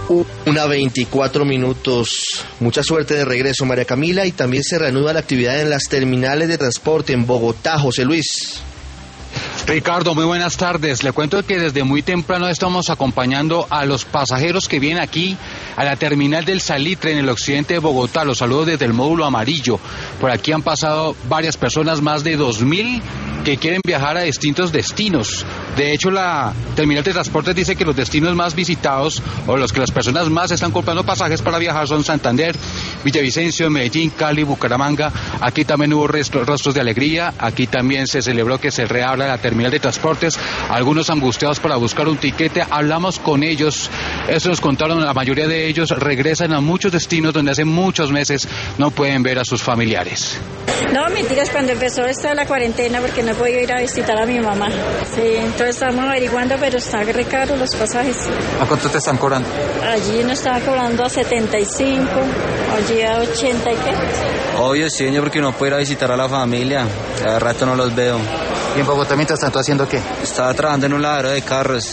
1:24. Mucha suerte de regreso, María Camila, y también se reanuda la actividad en las terminales de transporte en Bogotá. José Luis. Ricardo, muy buenas tardes. Le cuento que desde muy temprano estamos acompañando a los pasajeros que vienen aquí a la terminal del Salitre en el occidente de Bogotá. Los saludos desde el módulo amarillo. Por aquí han pasado varias personas, más de 2.000, que quieren viajar a distintos destinos. De hecho, la terminal de transportes dice que los destinos más visitados o los que las personas más están comprando pasajes para viajar son Santander, Villavicencio, Medellín, Cali, Bucaramanga. Aquí también hubo rostros de alegría. Aquí también se celebró que se reabra la terminal de transportes. Algunos angustiados para buscar un tiquete. Hablamos con ellos. Eso nos contaron. La mayoría de ellos regresan a muchos destinos donde hace muchos meses no pueden ver a sus familiares. No, mentiras, cuando empezó esta la cuarentena, porque no he podido ir a visitar a mi mamá. Sí, entonces estamos averiguando, pero está re caro los pasajes. ¿A cuánto te están cobrando? Allí nos estaba cobrando a 75, allí a 80 y qué. Obvio, sí, señor, porque no puedo ir a visitar a la familia. Cada rato no los veo. ¿Y en Bogotá mientras tanto haciendo qué? Estaba trabajando en un lavadero de carros.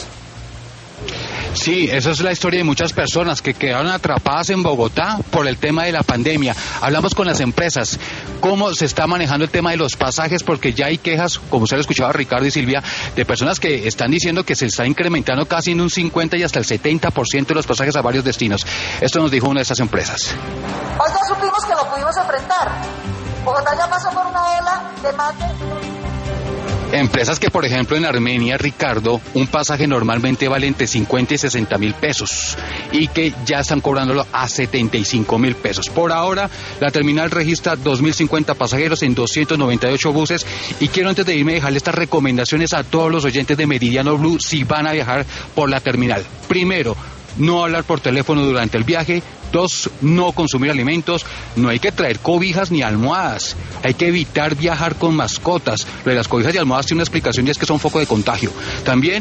Sí, esa es la historia de muchas personas que quedaron atrapadas en Bogotá por el tema de la pandemia. Hablamos con las empresas, cómo se está manejando el tema de los pasajes, porque ya hay quejas, como usted lo escuchaba Ricardo y Silvia, de personas que están diciendo que se está incrementando casi en un 50 y hasta el 70% de los pasajes a varios destinos. Esto nos dijo una de estas empresas. Hoy ya supimos que lo pudimos enfrentar. Bogotá ya pasó por una ola de más de... Empresas que, por ejemplo, en Armenia, Ricardo, un pasaje normalmente vale entre 50 y 60 mil pesos y que ya están cobrándolo a 75 mil pesos. Por ahora, la terminal registra 2.050 pasajeros en 298 buses, y quiero, antes de irme, dejarle estas recomendaciones a todos los oyentes de Meridiano Blue si van a viajar por la terminal. Primero, no hablar por teléfono durante el viaje. 2, no consumir alimentos. No hay que traer cobijas ni almohadas. Hay que evitar viajar con mascotas. Lo de las cobijas y almohadas tiene una explicación, y es que son foco de contagio. También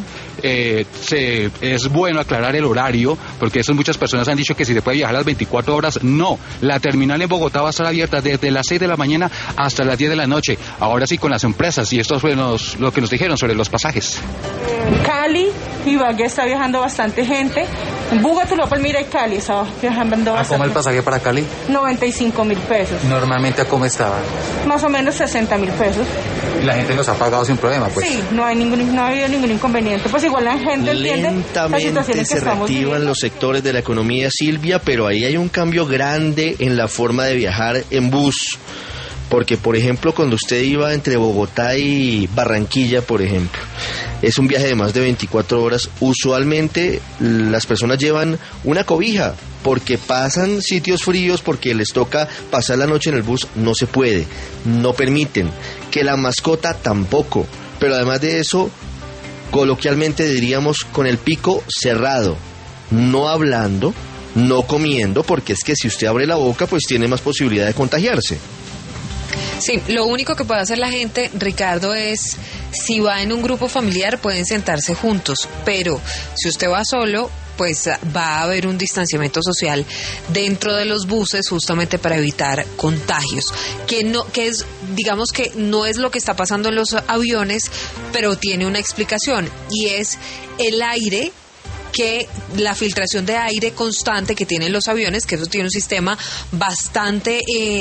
es bueno aclarar el horario, porque muchas personas han dicho que si se puede viajar a las 24 horas. No, la terminal en Bogotá va a estar abierta desde las 6 de la mañana hasta las 10 de la noche. Ahora sí, con las empresas, y esto fue lo que nos dijeron sobre los pasajes. Cali, Ibagué está viajando bastante gente. En Bogotá, Palmira y Cali está viajando bastante. ¿Cómo el pasaje para Cali? 95 mil pesos. Normalmente, ¿a cómo estaba? Más o menos 60 mil pesos. Y la gente los ha pagado sin problema, pues. Sí, no ha habido ningún inconveniente. Pues igual la gente entiende las situaciones que se reactivan los sectores de la economía, Silvia, pero ahí hay un cambio grande en la forma de viajar en bus. Porque, por ejemplo, cuando usted iba entre Bogotá y Barranquilla, por ejemplo, es un viaje de más de 24 horas. Usualmente las personas llevan una cobija, porque pasan sitios fríos, porque les toca pasar la noche en el bus. No se puede, no permiten. Que la mascota tampoco. Pero además de eso, coloquialmente diríamos con el pico cerrado, no hablando, no comiendo, porque es que si usted abre la boca, pues tiene más posibilidad de contagiarse. Sí, lo único que puede hacer la gente, Ricardo, es, si va en un grupo familiar, pueden sentarse juntos, pero si usted va solo, pues va a haber un distanciamiento social dentro de los buses, justamente para evitar contagios, que es, digamos que no es lo que está pasando en los aviones, pero tiene una explicación, y es el aire, que la filtración de aire constante que tienen los aviones, que eso tiene un sistema bastante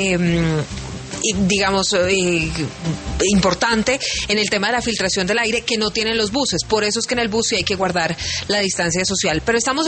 importante en el tema de la filtración del aire, que no tienen los buses. Por eso es que en el bus sí hay que guardar la distancia social. Pero estamos